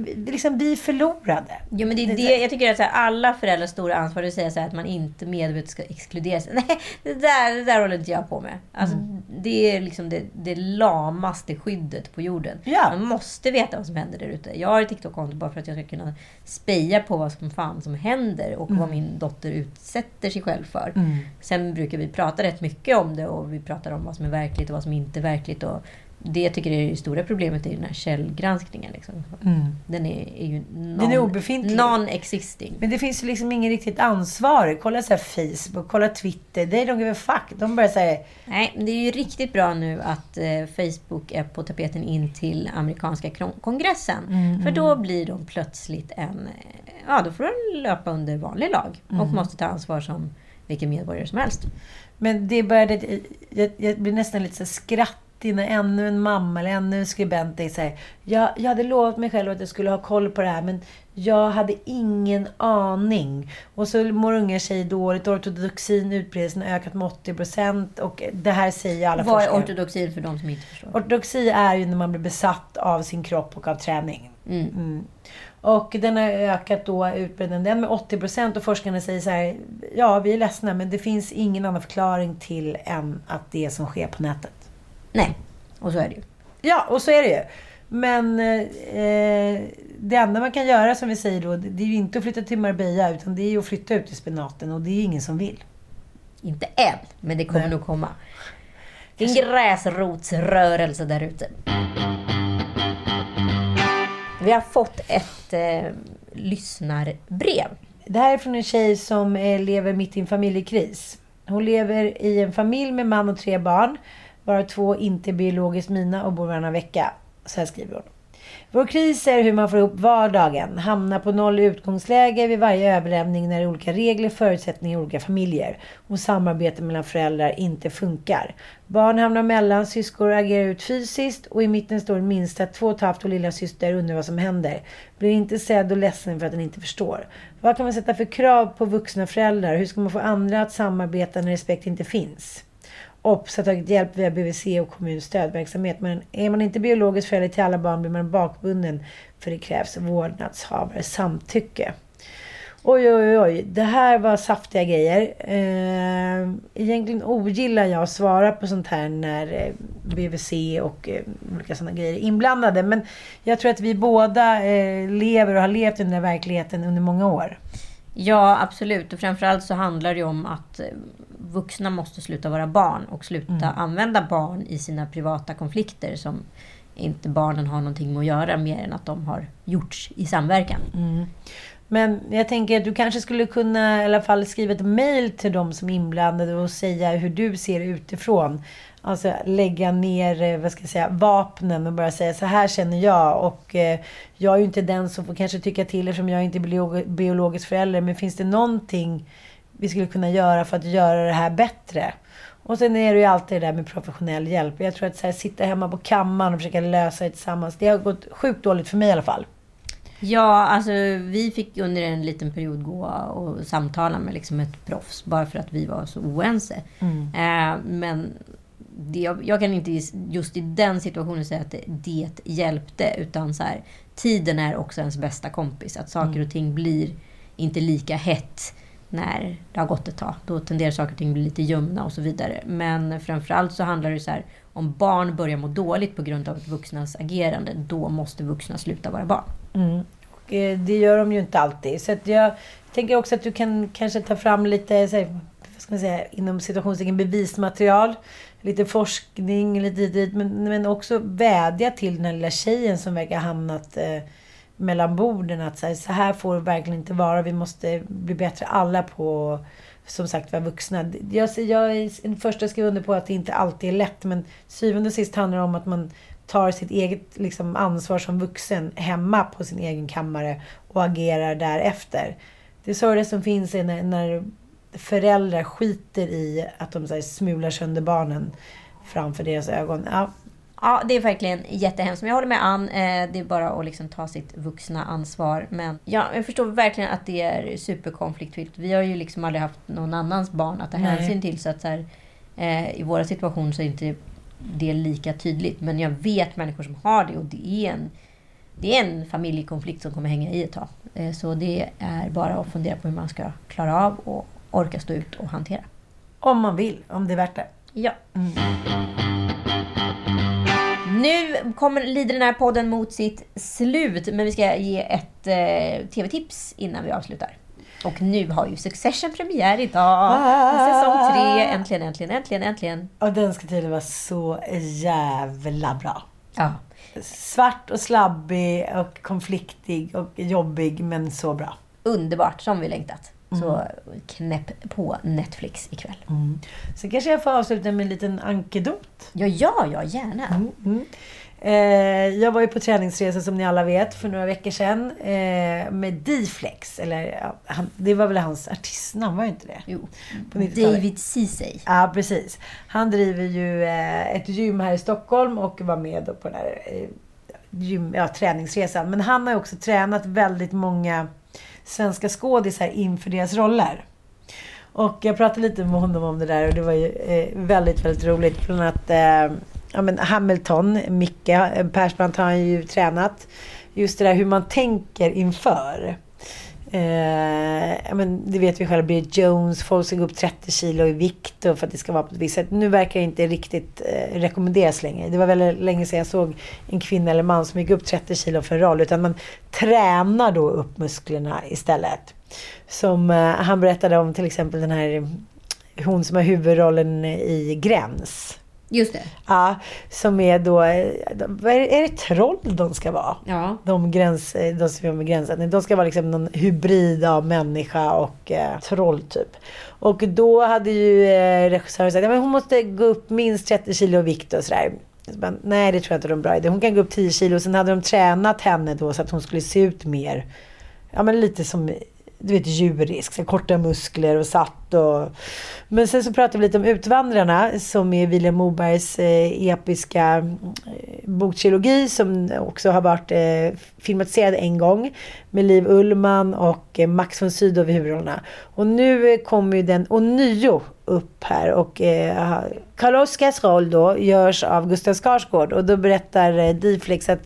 vi förlorade. Jo, men det är det. Jag tycker att så här, alla föräldrars stora ansvar är att säga så här, att man inte medvetet ska exkluderas. Nej, det där håller inte jag på med. Alltså, det är liksom det lamaste skyddet på jorden. Ja. Man måste veta vad som händer där ute. Jag har ett TikTok-konto bara för att jag ska kunna speja på vad som händer och vad min dotter utsätter sig själv för. Sen brukar vi prata rätt mycket om det, och vi pratar om vad som är verkligt och vad som inte är verkligt, och det jag tycker är det stora problemet är den här källgranskningen. Liksom. Den är ju den är obefintlig. Non-existing. Men det finns ju liksom ingen riktigt ansvar. Kolla så här Facebook, kolla Twitter. Det är de give fuck. De bara säger... Nej, men det är ju riktigt bra nu att Facebook är på tapeten in till amerikanska kongressen. För då blir de plötsligt då får de löpa under vanlig lag. Och måste ta ansvar som vilken medborgare som helst. Men det började... Jag blir nästan lite så skratt när ännu en mamma eller ännu en skribent säger, jag hade lovat mig själv att jag skulle ha koll på det här, men jag hade ingen aning. Och så mår unga tjejer dåligt. Ortodoxin utbredelsen har ökat med 80%, och det här säger alla forskare. Vad är ortodoxin för de som inte förstår? Ortodoxi är ju när man blir besatt av sin kropp och av träning. Och den har ökat då utbredningen med 80%, och forskarna säger så här, ja, vi är ledsna, men det finns ingen annan förklaring till än att det som sker på nätet. Nej, och så är det ju. Ja, och så är det ju. Men det enda man kan göra, som vi säger då, det är ju inte att flytta till Marbella, utan det är ju att flytta ut i spenaten, och det är ingen som vill. Inte än, men det kommer nog komma. Det är en gräsrotsrörelse där ute. Vi har fått ett lyssnarbrev. Det här är från en tjej som lever mitt i en familjekris. Hon lever i en familj med man och 3 barn. Bara 2 inte biologiskt mina och bor varannan vecka. Så här skriver hon. Vår kris är hur man får ihop vardagen. Hamnar på 0 utgångsläge vid varje överlämning när olika regler, förutsättningar i olika familjer. Och samarbete mellan föräldrar inte funkar. Barn hamnar mellan, syskor agerar ut fysiskt. Och i mitten står den minsta 2,5 och lilla syster undrar vad som händer. Blir inte sedd och ledsen för att den inte förstår. Vad kan man sätta för krav på vuxna föräldrar? Hur ska man få andra att samarbeta när respekt inte finns? OPS har tagit hjälp via BVC och kommuns stödverksamhet. Men är man inte biologisk förälder till alla barn blir man bakbunden, för det krävs vårdnadshavare samtycke. Oj. Det här var saftiga grejer. Egentligen ogillar jag att svara på sånt här när BVC och olika sådana grejer är inblandade. Men jag tror att vi båda lever och har levt i den där verkligheten under många år. Ja, absolut. Och framförallt så handlar det om att vuxna måste sluta vara barn och sluta använda barn i sina privata konflikter som inte barnen har någonting med att göra, mer än att de har gjorts i samverkan. Men jag tänker att du kanske skulle kunna i alla fall skriva ett mejl till de som är inblandade och säga hur du ser det utifrån. Alltså lägga ner vapnen och bara säga så här känner jag, och jag är ju inte den som får kanske tycka till eftersom jag är inte biologisk förälder, men finns det någonting vi skulle kunna göra för att göra det här bättre? Och sen är det ju alltid det där med professionell hjälp. Jag tror att så här, sitta hemma på kammaren och försöka lösa det tillsammans, det har gått sjukt dåligt för mig i alla fall. Ja, alltså vi fick under en liten period gå och samtala med liksom ett proffs bara för att vi var så oense. Men jag kan inte just i den situationen säga att det hjälpte, utan så här, tiden är också ens bästa kompis. Att saker och ting blir inte lika hett när det har gått ett tag. Då tenderar saker och ting bli lite ljumna och så vidare. Men framförallt så handlar det så här, om barn börjar må dåligt på grund av ett vuxnas agerande, då måste vuxna sluta vara barn. Och det gör de ju inte alltid. Så att jag tänker också att du kan kanske ta fram lite, så här, vad ska man säga, inom situationstecken bevismaterial, lite forskning, lite dit, men också vädja till den här lilla tjejen som verkar ha hamnat mellan borden, att så här får det verkligen inte vara. Vi måste bli bättre alla på, som sagt, vara vuxna. Jag är den första att skriva under på att det inte alltid är lätt, men syvende och sist handlar det om att man tar sitt eget liksom, ansvar som vuxen hemma på sin egen kammare och agerar därefter. Det är så det som finns när föräldrar skiter i att de så här, smular sönder barnen framför deras ögon. Ja, det är verkligen jättehemskt. Men jag håller med Ann. Det är bara att liksom ta sitt vuxna ansvar. Men ja, jag förstår verkligen att det är superkonfliktfyllt. Vi har ju liksom aldrig haft någon annans barn att ta hänsyn till. Så att så här, i våra situationer så är inte det lika tydligt. Men jag vet människor som har det. Och det är en familjekonflikt som kommer hänga i ett tag. Så det är bara att fundera på hur man ska klara av och orka stå ut och hantera. Om man vill, om det är värt det. Ja. Nu lider den här podden mot sitt slut, men vi ska ge ett tv-tips innan vi avslutar. Och nu har ju Succession premiär idag. Säsong 3, äntligen. Och den ska tydligen vara så jävla bra. Ja. Svart och slabbig och konfliktig och jobbig, men så bra. Underbart, som vi längtat. Så knäpp på Netflix ikväll. Så kanske jag får avsluta med en liten ankedot. Ja, gärna. Jag var ju på träningsresa som ni alla vet för några veckor sedan med D-Flex. Eller, det var väl hans artistnamn, var inte det? Jo, på 90-talet. David Ceesay. Ja, precis. Han driver ju ett gym här i Stockholm och var med på den här träningsresan. Men han har också tränat väldigt många svenska skådisar inför deras roller. Och jag pratade lite med honom om det där och det var ju väldigt, väldigt roligt. Bland annat Hamilton, Micke Persbrandt har ju tränat. Just det där hur man tänker inför. Det vet vi själva, Bridget Jones, folk ska gå upp 30 kilo i vikt och för att det ska vara på ett visst sätt. Nu verkar det inte riktigt rekommenderas längre. Det var väldigt länge sedan jag såg en kvinna eller man som gick upp 30 kilo för en roll, utan man tränar då upp musklerna istället. Som han berättade om till exempel den här, hon som har huvudrollen i Gräns. Just det. Ja, som är då, är det troll de ska vara? Ja. De som är med gränsen. De ska vara liksom någon hybrid av människa och troll typ. Och då hade ju regissören sagt att hon måste gå upp minst 30 kilo i vikt och sådär. Nej, det tror jag inte är en bra idé. Hon kan gå upp 10 kilo. Sen hade de tränat henne då så att hon skulle se ut mer. Ja, men lite som, du vet, djurisk, så korta muskler och satt och... Men sen så pratade vi lite om Utvandrarna som är Vilhelm Mobergs episka boktrilogi som också har varit filmatiserad en gång med Liv Ullmann och Max von Sydow i huvudrollerna. Och nu kommer ju den ånyo upp här och Karl-Oskars roll då görs av Gustav Skarsgård och då berättar D-Flex att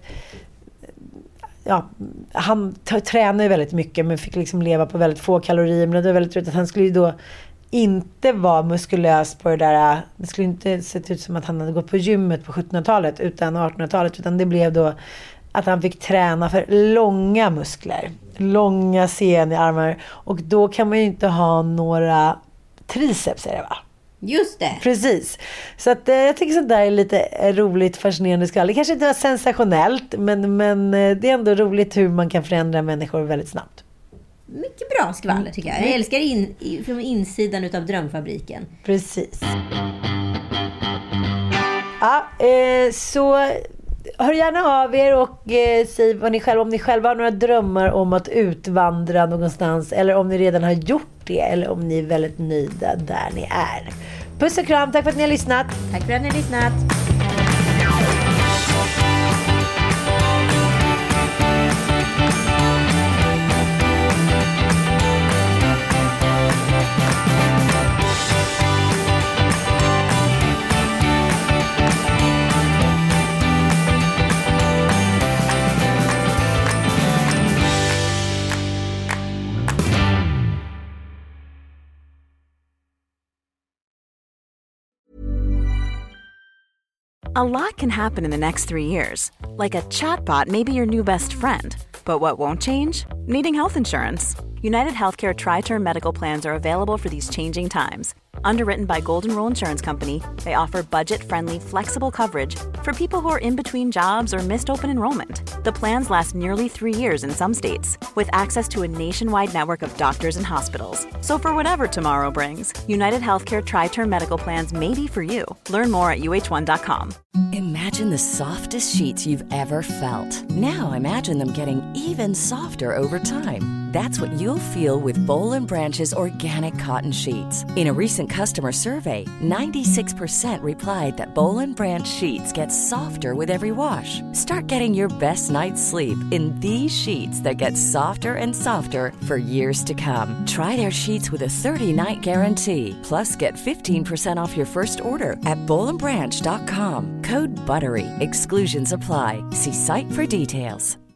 han tränar väldigt mycket men fick liksom leva på väldigt få kalorier, men det var väldigt roligt att han skulle ju då inte vara muskulös på det där. Det skulle inte sett ut som att han hade gått på gymmet på 1700-talet utan 1800-talet, utan det blev då att han fick träna för långa muskler, långa sen i armar, och då kan man ju inte ha några triceps, är det va? Just det. Precis. Så att jag tycker sånt där är lite roligt, fascinerande skall. Det kanske inte var sensationellt, men det är ändå roligt hur man kan förändra människor väldigt snabbt. Mycket bra skvaller tycker jag. Jag älskar från insidan utav drömfabriken. Precis. Ja, så hör gärna av er och säg vad ni själva, om ni själva har några drömmar om att utvandra någonstans, eller om ni redan har gjort det, eller om ni är väldigt nöjda där ni är. Puss och kram, tack för att ni har lyssnat. Tack för att ni har lyssnat. A lot can happen in the next 3 years. Like a chatbot may be your new best friend. But what won't change? Needing health insurance. United Healthcare Tri-Term Medical Plans are available for these changing times. Underwritten by Golden Rule Insurance Company, they offer budget-friendly, flexible coverage for people who are in between jobs or missed open enrollment. The plans last nearly 3 years in some states, with access to a nationwide network of doctors and hospitals. So for whatever tomorrow brings, United Healthcare Tri-Term Medical Plans may be for you. Learn more at uh1.com. Imagine the softest sheets you've ever felt. Now imagine them getting even softer over time. That's what you'll feel with Boll & Branch's organic cotton sheets. In a recent customer survey, 96% replied that Boll & Branch sheets get softer with every wash. Start getting your best night's sleep in these sheets that get softer and softer for years to come. Try their sheets with a 30-night guarantee. Plus, get 15% off your first order at bollandbranch.com. Code BUTTERY. Exclusions apply. See site for details.